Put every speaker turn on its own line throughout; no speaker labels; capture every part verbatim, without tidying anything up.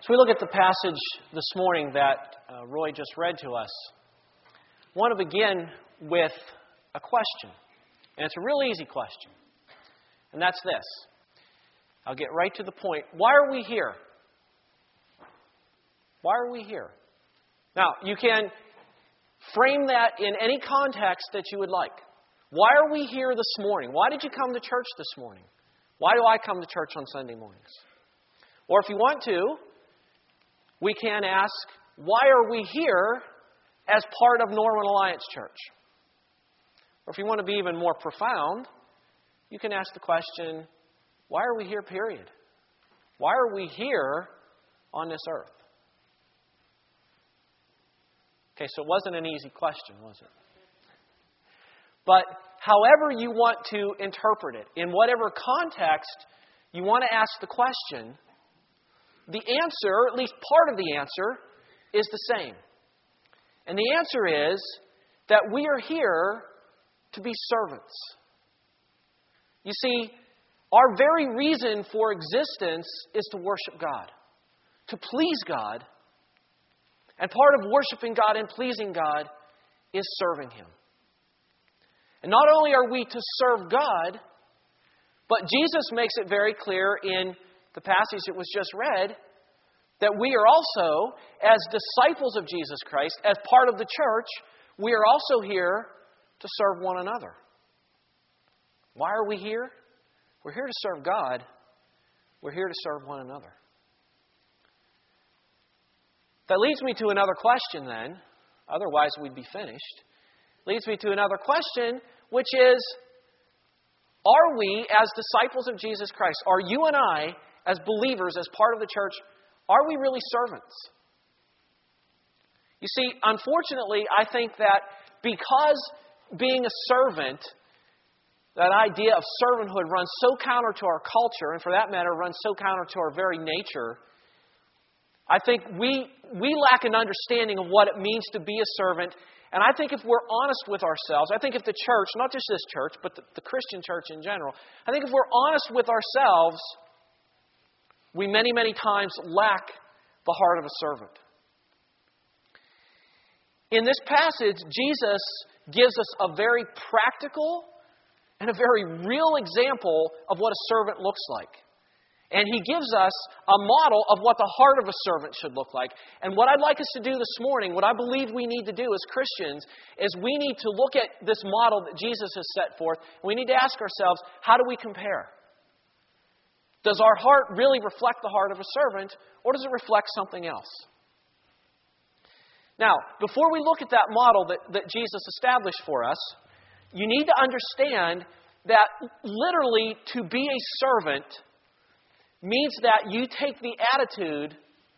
As we look at the passage this morning that uh, Roy just read to us, I want to begin with a question. And it's a real easy question. And that's this. I'll get right to the point. Why are we here? Why are we here? Now, you can frame that in any context that you would like. Why are we here this morning? Why did you come to church this morning? Why do I come to church on Sunday mornings? Or if you want to, we can ask, why are we here as part of Norman Alliance Church? Or if you want to be even more profound, you can ask the question, why are we here, period? Why are we here on this earth? Okay, so it wasn't an easy question, was it? But however you want to interpret it, in whatever context you want to ask the question, the answer, or at least part of the answer, is the same. And the answer is that we are here to be servants. You see, our very reason for existence is to worship God, to please God. And part of worshiping God and pleasing God is serving Him. And not only are we to serve God, but Jesus makes it very clear in the passage that was just read that we are also, as disciples of Jesus Christ, as part of the church, we are also here to serve one another. Why are we here? We're here to serve God. We're here to serve one another. That leads me to another question then. Otherwise we'd be finished. Leads me to another question, which is, are we, as disciples of Jesus Christ, are you and I, as believers, as part of the church, are we really servants? You see, unfortunately, I think that because being a servant, that idea of servanthood runs so counter to our culture, and for that matter, runs so counter to our very nature, I think we we lack an understanding of what it means to be a servant. And I think if we're honest with ourselves, I think if the church, not just this church, but the, the Christian church in general, I think if we're honest with ourselves, we many, many times lack the heart of a servant. In this passage, Jesus gives us a very practical and a very real example of what a servant looks like. And He gives us a model of what the heart of a servant should look like. And what I'd like us to do this morning, what I believe we need to do as Christians, is we need to look at this model that Jesus has set forth. And we need to ask ourselves, how do we compare? Does our heart really reflect the heart of a servant, or does it reflect something else? Now, before we look at that model that, that Jesus established for us, you need to understand that literally to be a servant means that you take the attitude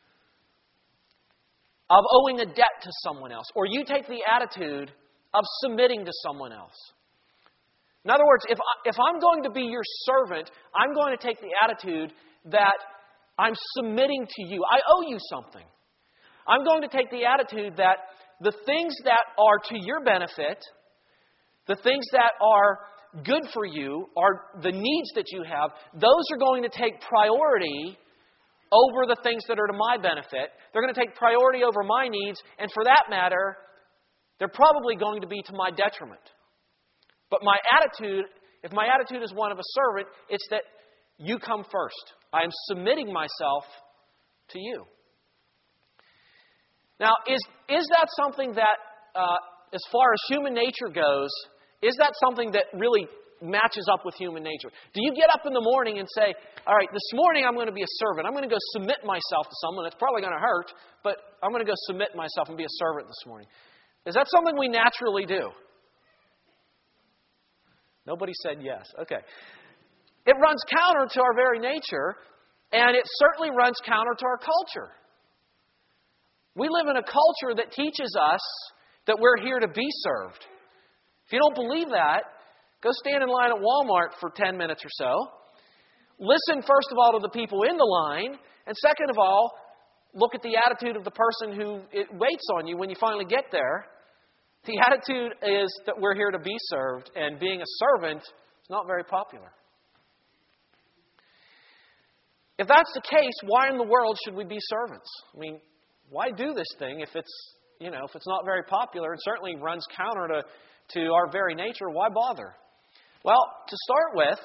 of owing a debt to someone else, or you take the attitude of submitting to someone else. In other words, if, I, if I'm going to be your servant, I'm going to take the attitude that I'm submitting to you. I owe you something. I'm going to take the attitude that the things that are to your benefit, the things that are good for you, are the needs that you have, those are going to take priority over the things that are to my benefit. They're going to take priority over my needs, and for that matter, they're probably going to be to my detriment. But my attitude, if my attitude is one of a servant, it's that you come first. I am submitting myself to you. Now, is, is that something that, uh, as far as human nature goes, is that something that really matches up with human nature? Do you get up in the morning and say, all right, this morning I'm going to be a servant. I'm going to go submit myself to someone. It's probably going to hurt, but I'm going to go submit myself and be a servant this morning. Is that something we naturally do? Nobody said yes. Okay. It runs counter to our very nature, and it certainly runs counter to our culture. We live in a culture that teaches us that we're here to be served. If you don't believe that, go stand in line at Walmart for ten minutes or so. Listen, first of all, to the people in the line. And second of all, look at the attitude of the person who it waits on you when you finally get there. The attitude is that we're here to be served, and being a servant is not very popular. if that's the case, why in the world should we be servants? I mean, why do this thing if it's, you know, if it's not very popular and certainly runs counter to, to our very nature? Why bother? Well, to start with,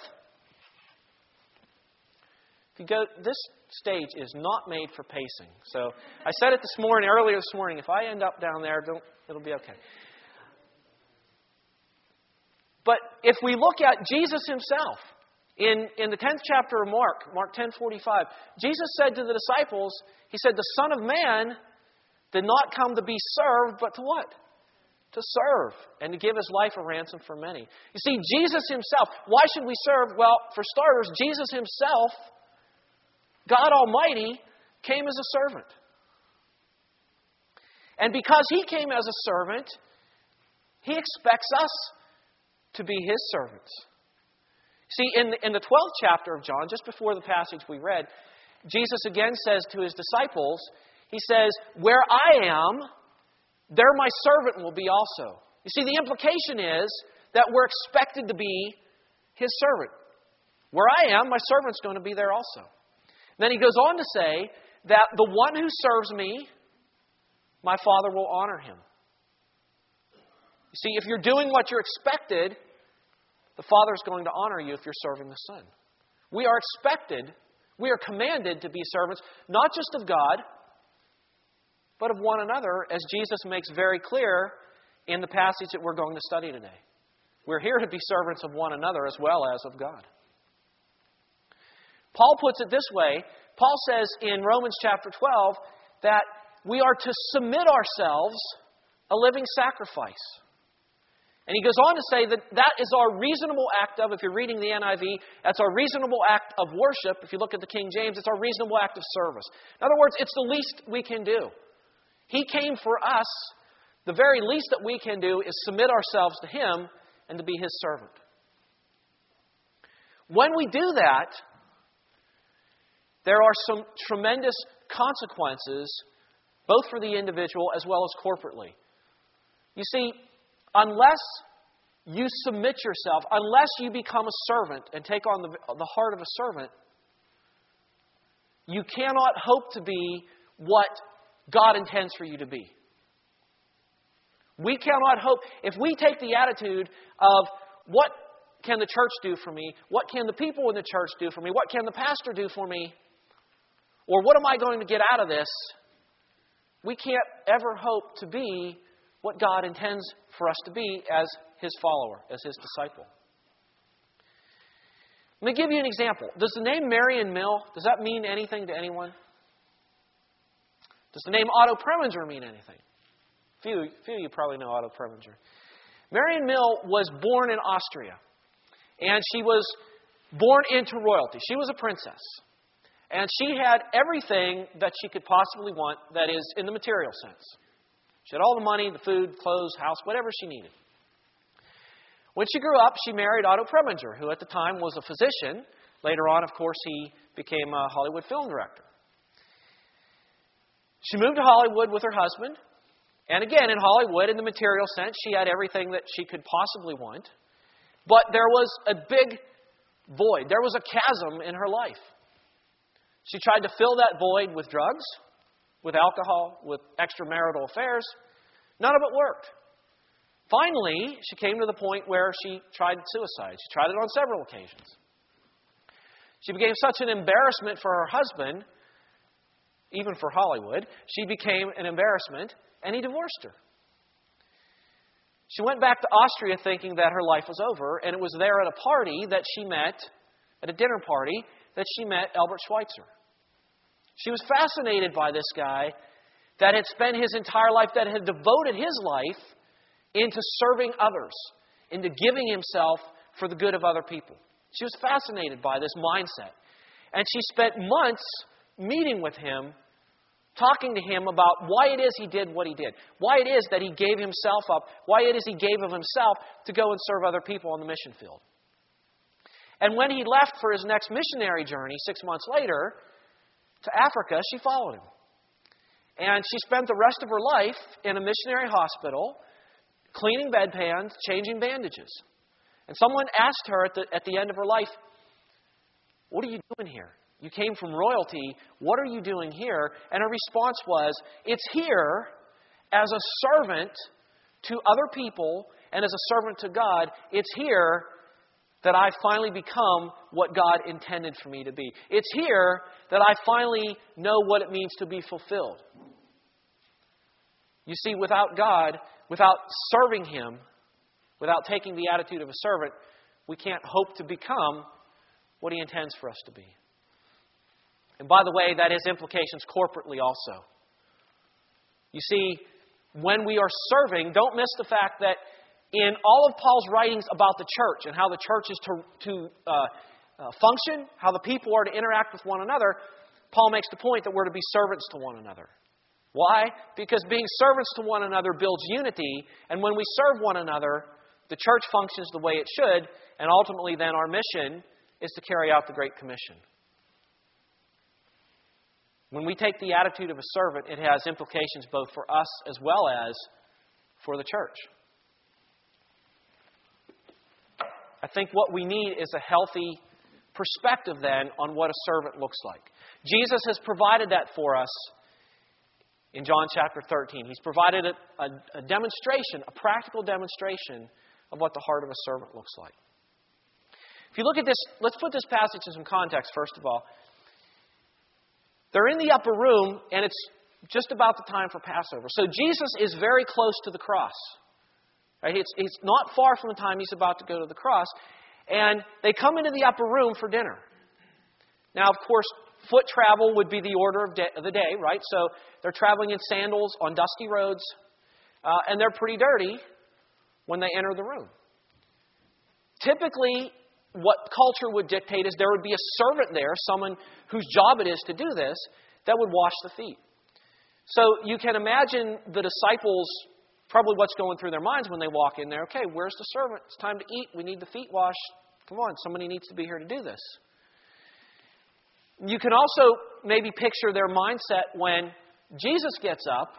if you go, this stage is not made for pacing. So I said it this morning, earlier this morning. If I end up down there, don't, it'll be okay. But if we look at Jesus himself, in, in the tenth chapter of Mark, Mark ten forty-five, Jesus said to the disciples, he said, the Son of Man did not come to be served, but to what? To serve and to give his life a ransom for many. You see, Jesus himself, why should we serve? Well, for starters, Jesus himself, God Almighty, came as a servant. And because he came as a servant, he expects us to be his servants. See, in the, in the twelfth chapter of John, just before the passage we read, Jesus again says to his disciples, he says, where I am, there my servant will be also. You see, the implication is that we're expected to be his servant. Where I am, my servant's going to be there also. And then he goes on to say that the one who serves me, my Father will honor him. You see, if you're doing what you're expected, the Father is going to honor you if you're serving the Son. We are expected, we are commanded to be servants, not just of God, but of one another, as Jesus makes very clear in the passage that we're going to study today. We're here to be servants of one another as well as of God. Paul puts it this way. Paul says in Romans chapter twelve that we are to submit ourselves a living sacrifice. And he goes on to say that that is our reasonable act of, if you're reading the N I V, that's our reasonable act of worship. If you look at the King James, it's our reasonable act of service. In other words, it's the least we can do. He came for us. The very least that we can do is submit ourselves to him and to be his servant. When we do that, there are some tremendous consequences, both for the individual as well as corporately. You see, unless you submit yourself, unless you become a servant and take on the, the heart of a servant, you cannot hope to be what God intends for you to be. We cannot hope, if we take the attitude of what can the church do for me, what can the people in the church do for me, what can the pastor do for me, or what am I going to get out of this, we can't ever hope to be what God intends for us to be as his follower, as his disciple. Let me give you an example. Does the name Marion Mill, does that mean anything to anyone? Does the name Otto Preminger mean anything? Few, few of you probably know Otto Preminger. Marion Mill was born in Austria. And she was born into royalty. She was a princess. And she had everything that she could possibly want, that is, in the material sense. She had all the money, the food, clothes, house, whatever she needed. When she grew up, she married Otto Preminger, who at the time was a physician. Later on, of course, he became a Hollywood film director. She moved to Hollywood with her husband. And again, in Hollywood, in the material sense, she had everything that she could possibly want. But there was a big void. There was a chasm in her life. She tried to fill that void with drugs, with alcohol, with extramarital affairs. None of it worked. Finally, she came to the point where she tried suicide. She tried it on several occasions. She became such an embarrassment for her husband, even for Hollywood. She became an embarrassment, and he divorced her. She went back to Austria thinking that her life was over, and it was there at a party that she met, at a dinner party, that she met Albert Schweitzer. She was fascinated by this guy that had spent his entire life, that had devoted his life into serving others, into giving himself for the good of other people. She was fascinated by this mindset. And she spent months meeting with him, talking to him about why it is he did what he did, why it is that he gave himself up, why it is he gave of himself to go and serve other people on the mission field. And when he left for his next missionary journey six months later to Africa, she followed him. And she spent the rest of her life in a missionary hospital, cleaning bedpans, changing bandages. And someone asked her at the, at the end of her life, "What are you doing here? You came from royalty. What are you doing here? And her response was, it's here as a servant to other people and as a servant to God. It's here that I finally become what God intended for me to be. It's here that I finally know what it means to be fulfilled. You see, without God, without serving Him, without taking the attitude of a servant, we can't hope to become what He intends for us to be. And by the way, that has implications corporately also. You see, when we are serving, don't miss the fact that in all of Paul's writings about the church and how the church is to, to uh, uh, function, how the people are to interact with one another, Paul makes the point that we're to be servants to one another. Why? Because being servants to one another builds unity, and when we serve one another, the church functions the way it should, and ultimately then our mission is to carry out the Great Commission. When we take the attitude of a servant, it has implications both for us as well as for the church. I think what we need is a healthy perspective then on what a servant looks like. Jesus has provided that for us in John chapter thirteen. He's provided a, a, a demonstration, a practical demonstration of what the heart of a servant looks like. If you look at this, let's put this passage in some context first of all. They're in the upper room, and it's just about the time for Passover. So Jesus is very close to the cross. Right? It's, it's not far from the time He's about to go to the cross. And they come into the upper room for dinner. Now, of course, foot travel would be the order of, de- of the day, right? So they're traveling in sandals on dusty roads, uh, and they're pretty dirty when they enter the room. Typically, what culture would dictate is there would be a servant there, someone whose job it is to do this, that would wash the feet. So you can imagine the disciples, probably what's going through their minds when they walk in there. Okay, where's the servant? It's time to eat. We need the feet washed. Come on, somebody needs to be here to do this. You can also maybe picture their mindset when Jesus gets up,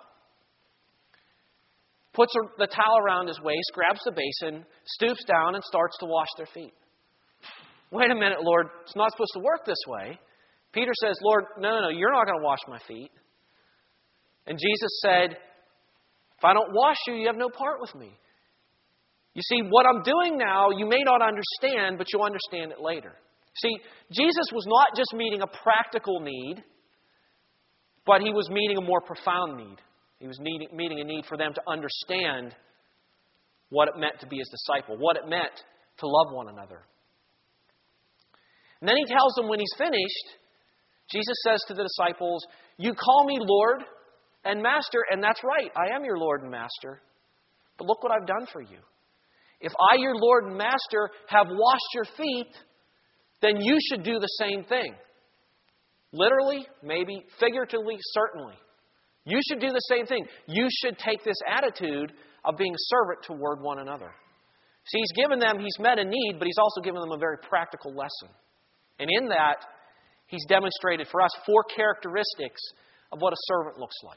puts the towel around His waist, grabs the basin, stoops down, and starts to wash their feet. Wait a minute, Lord, it's not supposed to work this way. Peter says, Lord, no, no, no, you're not going to wash my feet. And Jesus said, if I don't wash you, you have no part with me. You see, what I'm doing now, you may not understand, but you'll understand it later. See, Jesus was not just meeting a practical need, but He was meeting a more profound need. He was needing, meeting a need for them to understand what it meant to be His disciple, what it meant to love one another. And then He tells them when He's finished, Jesus says to the disciples, you call me Lord and Master, and that's right, I am your Lord and Master. But look what I've done for you. If I, your Lord and Master, have washed your feet, then you should do the same thing. Literally, maybe. Figuratively, certainly. You should do the same thing. You should take this attitude of being a servant toward one another. See, He's given them, He's met a need, but He's also given them a very practical lesson. And in that, He's demonstrated for us four characteristics of what a servant looks like.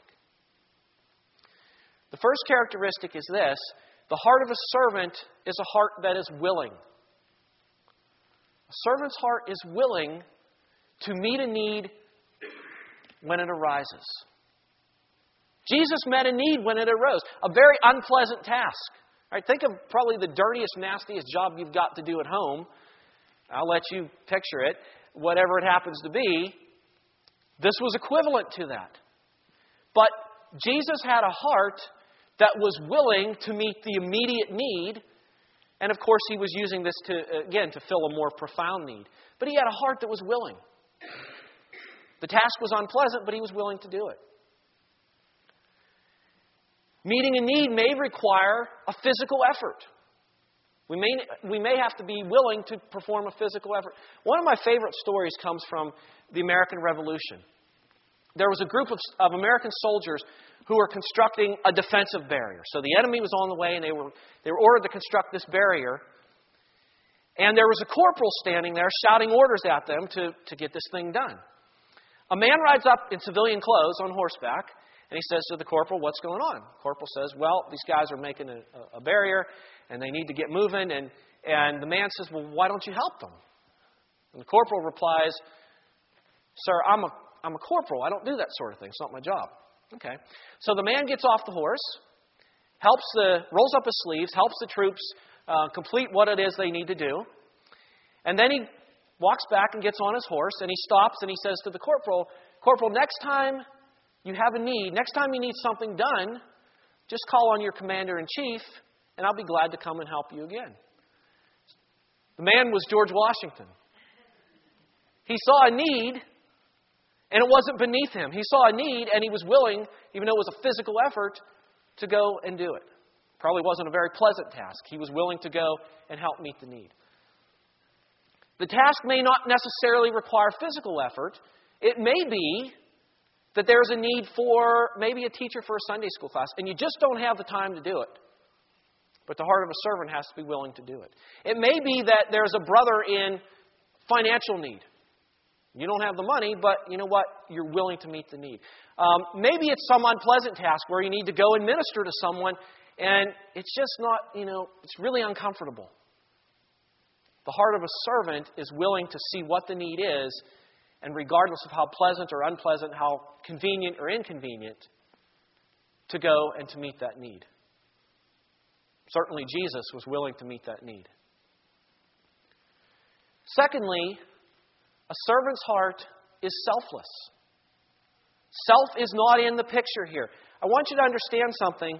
The first characteristic is this: the heart of a servant is a heart that is willing. A servant's heart is willing to meet a need when it arises. Jesus met a need when it arose. A very unpleasant task. All right, think of probably the dirtiest, nastiest job you've got to do at home. I'll let you picture it. Whatever it happens to be, this was equivalent to that. But Jesus had a heart that was willing to meet the immediate need. And of course, He was using this to, again, to fill a more profound need. But He had a heart that was willing. The task was unpleasant, but He was willing to do it. Meeting a need may require a physical effort. We may, we may have to be willing to perform a physical effort. One of my favorite stories comes from the American Revolution. There was a group of, of American soldiers who were constructing a defensive barrier. So the enemy was on the way, and they were they were ordered to construct this barrier. And there was a corporal standing there shouting orders at them to, to get this thing done. A man rides up in civilian clothes on horseback, and he says to the corporal, what's going on? The corporal says, well, these guys are making a, a barrier, and they need to get moving. And, and the man says, well, why don't you help them? And the corporal replies, Sir, I'm a, I'm a corporal. I don't do that sort of thing. It's not my job. Okay. So the man gets off the horse, helps the, rolls up his sleeves, helps the troops uh, complete what it is they need to do. And then he walks back and gets on his horse, and he stops and he says to the corporal, Corporal, next time you have a need, next time you need something done, just call on your commander-in-chief, and I'll be glad to come and help you again. The man was George Washington. He saw a need, and it wasn't beneath him. He saw a need, and he was willing, even though it was a physical effort, to go and do it. Probably wasn't a very pleasant task. He was willing to go and help meet the need. The task may not necessarily require physical effort. It may be that there's a need for maybe a teacher for a Sunday school class, and you just don't have the time to do it. But the heart of a servant has to be willing to do it. It may be that there's a brother in financial need. You don't have the money, but you know what? You're willing to meet the need. Um, maybe it's some unpleasant task where you need to go and minister to someone, and it's just not, you know, it's really uncomfortable. The heart of a servant is willing to see what the need is, and regardless of how pleasant or unpleasant, how convenient or inconvenient, to go and to meet that need. Certainly Jesus was willing to meet that need. Secondly, a servant's heart is selfless. Self is not in the picture here. I want you to understand something.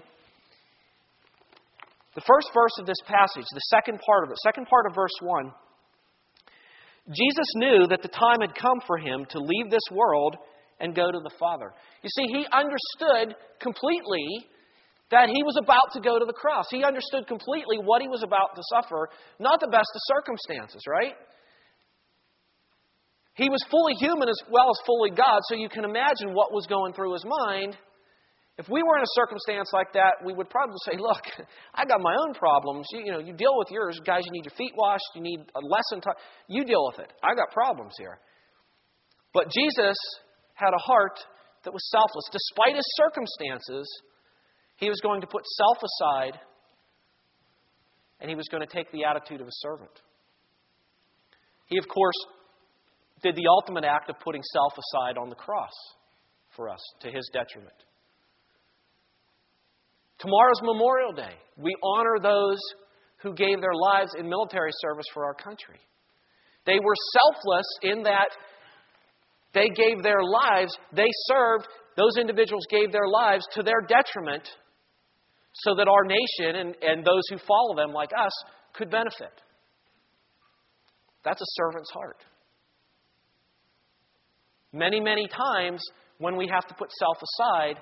The first verse of this passage, the second part of it, second part of verse one, Jesus knew that the time had come for him to leave this world and go to the Father. You see, he understood completely that he was about to go to the cross. He understood completely what he was about to suffer, not the best of circumstances, right? He was fully human as well as fully God, so you can imagine what was going through his mind. If we were in a circumstance like that, we would probably say, look, I got my own problems. You, you know, you deal with yours. Guys, you need your feet washed. You need a lesson taught. You deal with it. I got problems here. But Jesus had a heart that was selfless. Despite his circumstances, he was going to put self aside, and he was going to take the attitude of a servant. He, of course, did the ultimate act of putting self aside on the cross for us, to his detriment. Tomorrow's Memorial Day. We honor those who gave their lives in military service for our country. They were selfless in that they gave their lives, they served, those individuals gave their lives to their detriment so that our nation and, and those who follow them like us could benefit. That's a servant's heart. Many, many times when we have to put self aside,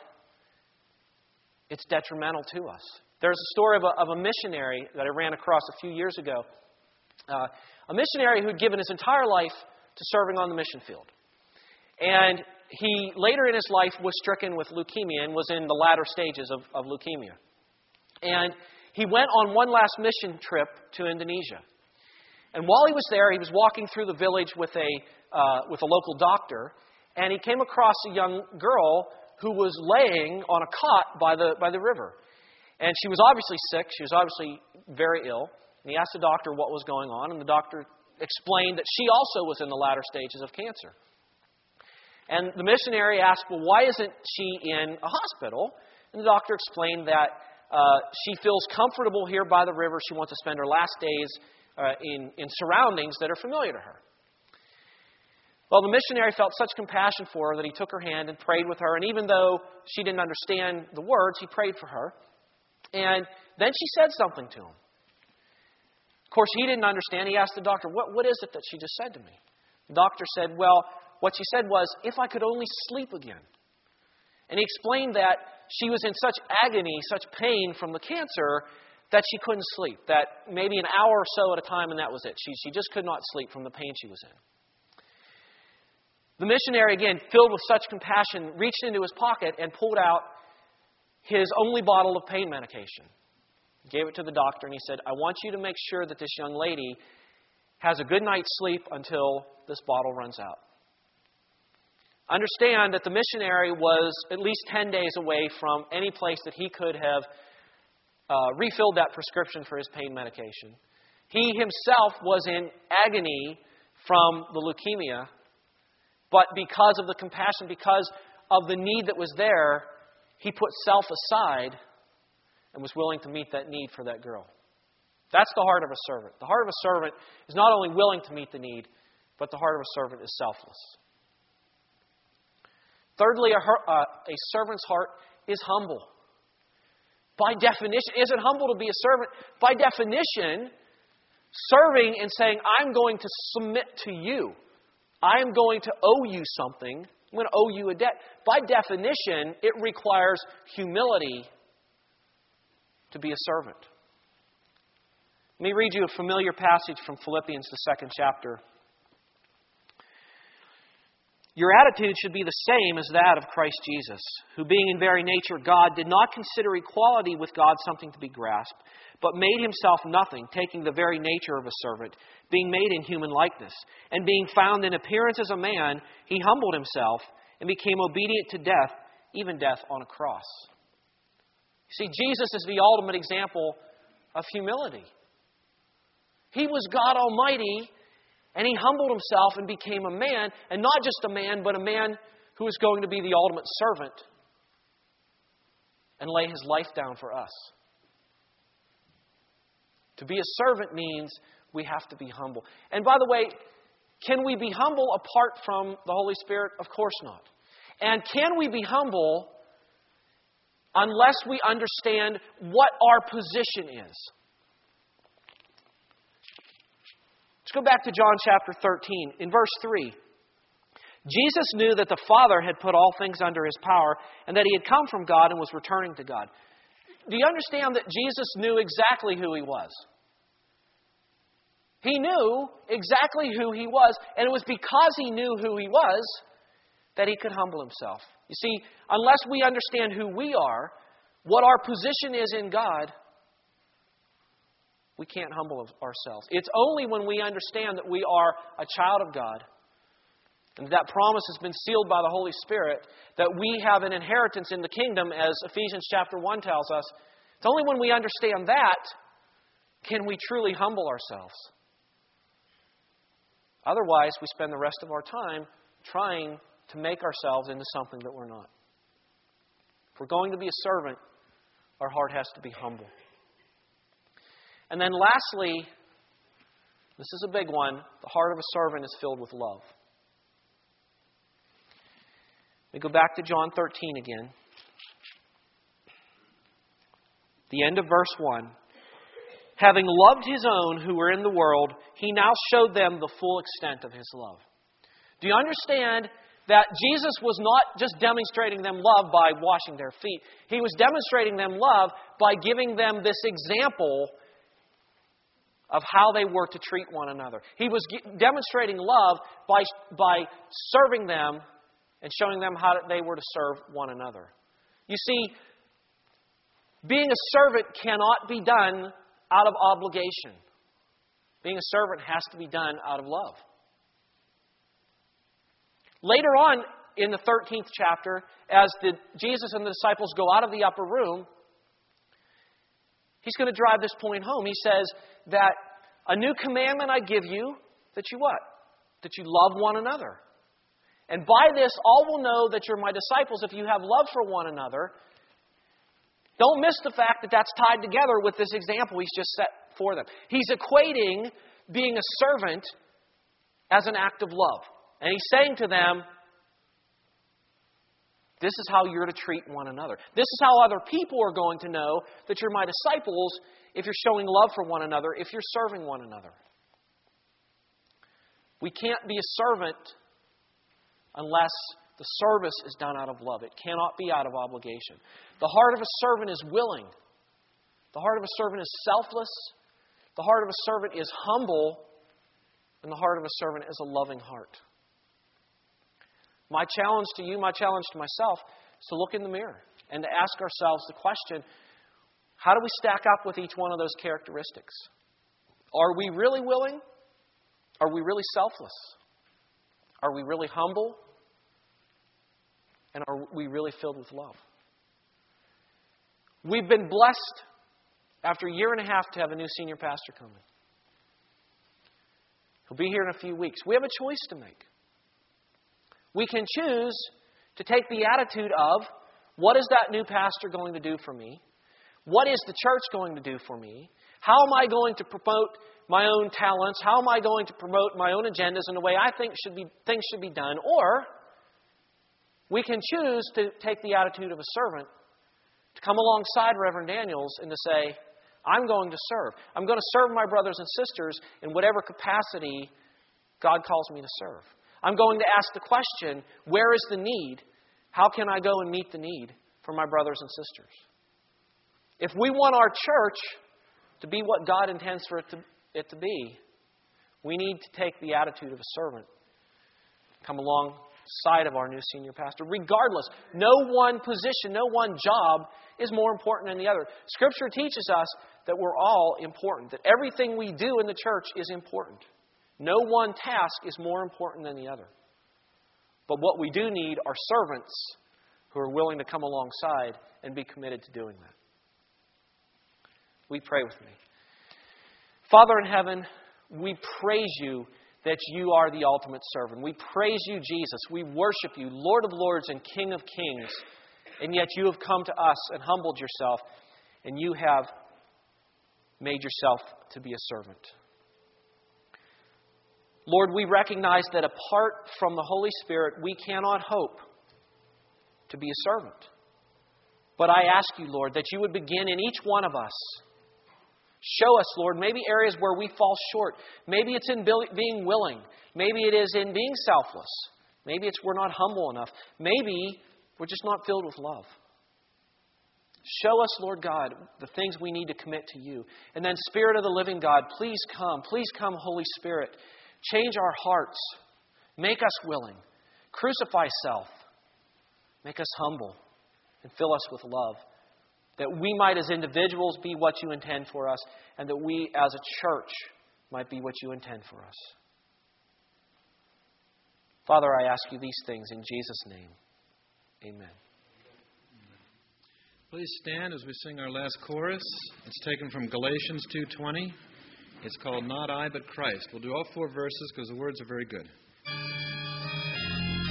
it's detrimental to us. There's a story of a, of a missionary that I ran across a few years ago. Uh, a missionary who'd given his entire life to serving on the mission field. And he, later in his life, was stricken with leukemia and was in the latter stages of, of leukemia. And he went on one last mission trip to Indonesia. And while he was there, he was walking through the village with a, uh, with a local doctor, and he came across a young girl who was laying on a cot by the by the river. And she was obviously sick. She was obviously very ill. And he asked the doctor what was going on, and the doctor explained that she also was in the latter stages of cancer. And the missionary asked, well, why isn't she in a hospital? And the doctor explained that uh, she feels comfortable here by the river. She wants to spend her last days uh, in, in surroundings that are familiar to her. Well, the missionary felt such compassion for her that he took her hand and prayed with her. And even though she didn't understand the words, he prayed for her. And then she said something to him. Of course, he didn't understand. He asked the doctor, what, what is it that she just said to me? The doctor said, well, what she said was, if I could only sleep again. And he explained that she was in such agony, such pain from the cancer, that she couldn't sleep. That maybe an hour or so at a time, and that was it. She, she just could not sleep from the pain she was in. The missionary, again, filled with such compassion, reached into his pocket and pulled out his only bottle of pain medication. He gave it to the doctor and he said, I want you to make sure that this young lady has a good night's sleep until this bottle runs out. Understand that the missionary was at least ten days away from any place that he could have uh, refilled that prescription for his pain medication. He himself was in agony from the leukemia. But because of the compassion, because of the need that was there, he put self aside and was willing to meet that need for that girl. That's the heart of a servant. The heart of a servant is not only willing to meet the need, but the heart of a servant is selfless. Thirdly, a, uh, a servant's heart is humble. By definition, is it humble to be a servant? By definition, serving and saying, I'm going to submit to you. I am going to owe you something. I'm going to owe you a debt. By definition, it requires humility to be a servant. Let me read you a familiar passage from Philippians, the second chapter. Your attitude should be the same as that of Christ Jesus, who being in very nature God, did not consider equality with God something to be grasped, but made himself nothing, taking the very nature of a servant, being made in human likeness. And being found in appearance as a man, he humbled himself and became obedient to death, even death on a cross. See, Jesus is the ultimate example of humility. He was God Almighty, and He humbled Himself and became a man, and not just a man, but a man who is going to be the ultimate servant and lay His life down for us. To be a servant means we have to be humble. And by the way, can we be humble apart from the Holy Spirit? Of course not. And can we be humble unless we understand what our position is? Let's go back to John chapter thirteen. In verse three, Jesus knew that the Father had put all things under His power and that He had come from God and was returning to God. Do you understand that Jesus knew exactly who He was? He knew exactly who He was, and it was because He knew who He was that He could humble Himself. You see, unless we understand who we are, what our position is in God, we can't humble ourselves. It's only when we understand that we are a child of God and that promise has been sealed by the Holy Spirit, that we have an inheritance in the kingdom, as Ephesians chapter one tells us. It's only when we understand that can we truly humble ourselves. Otherwise, we spend the rest of our time trying to make ourselves into something that we're not. If we're going to be a servant, our heart has to be humble. And then lastly, this is a big one, the heart of a servant is filled with love. We go back to John thirteen again. The end of verse one. Having loved His own who were in the world, He now showed them the full extent of His love. Do you understand that Jesus was not just demonstrating them love by washing their feet? He was demonstrating them love by giving them this example of how they were to treat one another. He was demonstrating love by, by serving them and showing them how they were to serve one another. You see, being a servant cannot be done out of obligation. Being a servant has to be done out of love. Later on in the thirteenth chapter, as the, Jesus and the disciples go out of the upper room, He's going to drive this point home. He says that a new commandment I give you, that you what? That you love one another. And by this, all will know that you're my disciples if you have love for one another. Don't miss the fact that that's tied together with this example He's just set for them. He's equating being a servant as an act of love. And He's saying to them, this is how you're to treat one another. This is how other people are going to know that you're my disciples if you're showing love for one another, if you're serving one another. We can't be a servant unless the service is done out of love. It cannot be out of obligation. The heart of a servant is willing. The heart of a servant is selfless. The heart of a servant is humble. And the heart of a servant is a loving heart. My challenge to you, my challenge to myself, is to look in the mirror and to ask ourselves the question, how do we stack up with each one of those characteristics? Are we really willing? Are we really selfless? Are we really humble? And are we really filled with love? We've been blessed after a year and a half to have a new senior pastor come in. He'll be here in a few weeks. We have a choice to make. We can choose to take the attitude of, what is that new pastor going to do for me? What is the church going to do for me? How am I going to promote my own talents? How am I going to promote my own agendas in the way I think should be things should be done? Or we can choose to take the attitude of a servant, to come alongside Reverend Daniels and to say, I'm going to serve. I'm going to serve my brothers and sisters in whatever capacity God calls me to serve. I'm going to ask the question, where is the need? How can I go and meet the need for my brothers and sisters? If we want our church to be what God intends for it to, it to be, we need to take the attitude of a servant, come alongside of our new senior pastor. Regardless, no one position, no one job is more important than the other. Scripture teaches us that we're all important, that everything we do in the church is important. No one task is more important than the other. But what we do need are servants who are willing to come alongside and be committed to doing that. We pray with me. Father in heaven, we praise You that You are the ultimate servant. We praise You, Jesus. We worship You, Lord of lords and King of kings. And yet You have come to us and humbled Yourself, and You have made Yourself to be a servant. Lord, we recognize that apart from the Holy Spirit, we cannot hope to be a servant. But I ask You, Lord, that You would begin in each one of us. Show us, Lord, maybe areas where we fall short. Maybe it's in being willing. Maybe it is in being selfless. Maybe it's we're not humble enough. Maybe we're just not filled with love. Show us, Lord God, the things we need to commit to You. And then, Spirit of the living God, please come. Please come, Holy Spirit. Change our hearts. Make us willing. Crucify self. Make us humble. And fill us with love. That we might as individuals be what You intend for us. And that we as a church might be what You intend for us. Father, I ask You these things in Jesus' name. Amen.
Please stand as we sing our last chorus. It's taken from Galatians two twenty. It's called Not I, But Christ. We'll do all four verses because the words are very good.